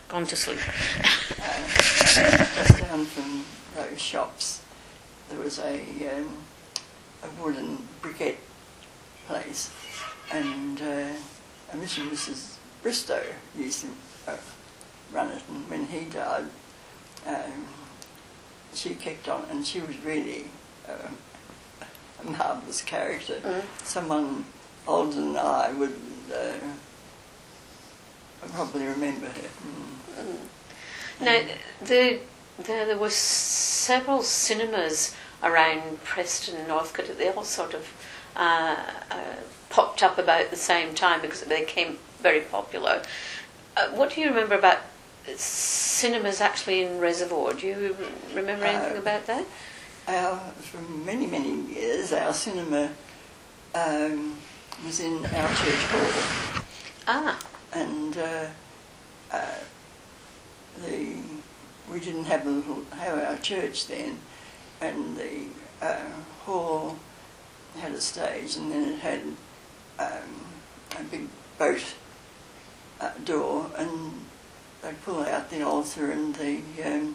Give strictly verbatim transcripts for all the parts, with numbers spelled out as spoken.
gone to sleep. uh, just down from those shops, there was a um, a wooden briquette place, and uh, Mister and Missus Bristow used to uh, run it, and when he died, um, she kept on, and she was really uh, a marvellous character. Mm. Someone older than I would uh, probably remember her. Mm. Mm. Now, the, the, there were several cinemas around Preston and Northcote. They all sort of uh, uh, popped up about the same time because they became very popular. Uh, what do you remember about cinemas actually in Reservoir? Do you remember anything Uh, about that? Our, for many, many years, our cinema um, was in our church hall. Ah. And uh, uh, the we didn't have a little, have our church then, and the uh, hall had a stage, and then it had um, a big boat uh, door, and they'd pull out the altar and the um,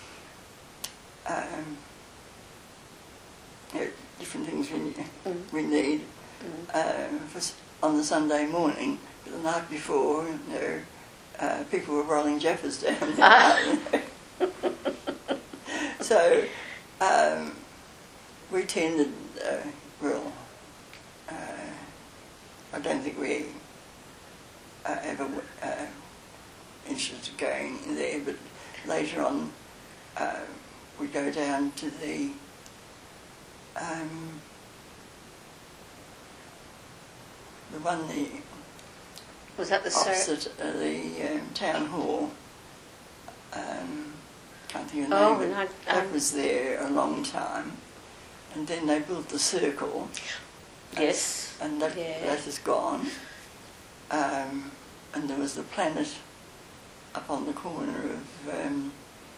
um, you know, different things we, Mm. we need Mm. uh, for, s- on the Sunday morning. But the night before, you know, uh, people were rolling Jaffas down there. Ah. You know. So um, we tended, uh, well, uh, I don't think we uh, ever w- uh, interested in going in there, but later on uh, we go down to the um, the one the Was that the Sir? opposite uh, the um, town hall. Um, can't think of the Oh, name. no, but that um, was there a long time, and then they built the circle. Yes. And that Yeah. that is gone. Um, and there was the Planet up on the corner of um,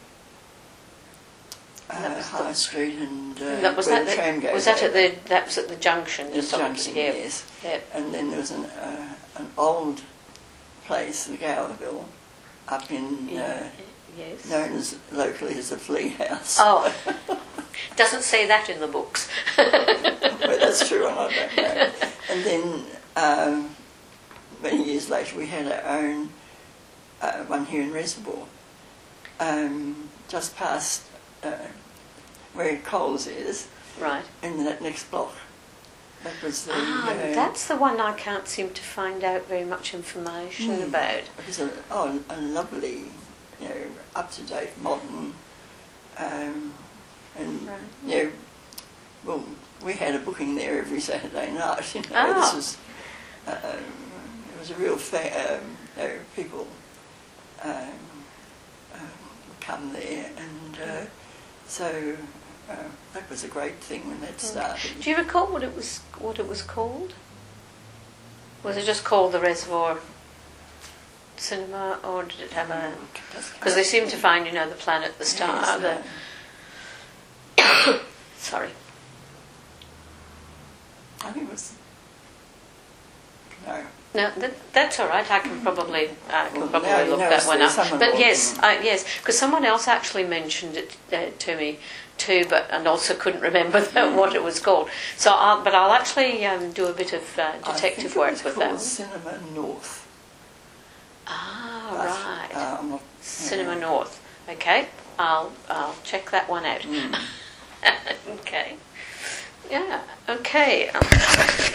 And that uh, was High the- Street and uh, that was where that the tram the, goes was that at over. the that was at the junction? The sort of- junction, yeah. yes. Yeah. And then there was an uh, an old place, the Gowerville, up in Yeah. uh, Yes. known as locally as the Flea House. Oh, doesn't say that in the books. Well, that's true, and I don't know. And then um, many years later, we had our own uh, one here in Reservoir, um, just past uh, where Coles is, Right. in that next block. That was the. Ah, uh, that's the one I can't seem to find out very much information Hmm. about. It was a, oh, a lovely, you know, up-to-date, modern, um, and Right. you know, well, we had a booking there every Saturday night. You know, Ah. this was um, it was a real fa- um, you know, people um, um, would come there, and uh, so uh, that was a great thing when that started. Do you recall what it was? What it was called? Was it just called the Reservoir Cinema, or did it have a? Because they seem to find, you know, the Planet, the Star. Yes, the, uh, sorry. I think it was no. No, that, that's all right. I can probably, I can Well, probably now you look know that it's one there, up. someone But will- yes, uh, yes, because someone else actually mentioned it uh, to me too, but and also couldn't remember that, what it was called. So, I'll, but I'll actually um, do a bit of uh, detective I work think it was with called that. Cinema North. Ah, But, right. uh, I'm not, Cinema yeah. North. Okay, I'll I'll check that one out. Mm. Okay. Yeah. Okay. Um,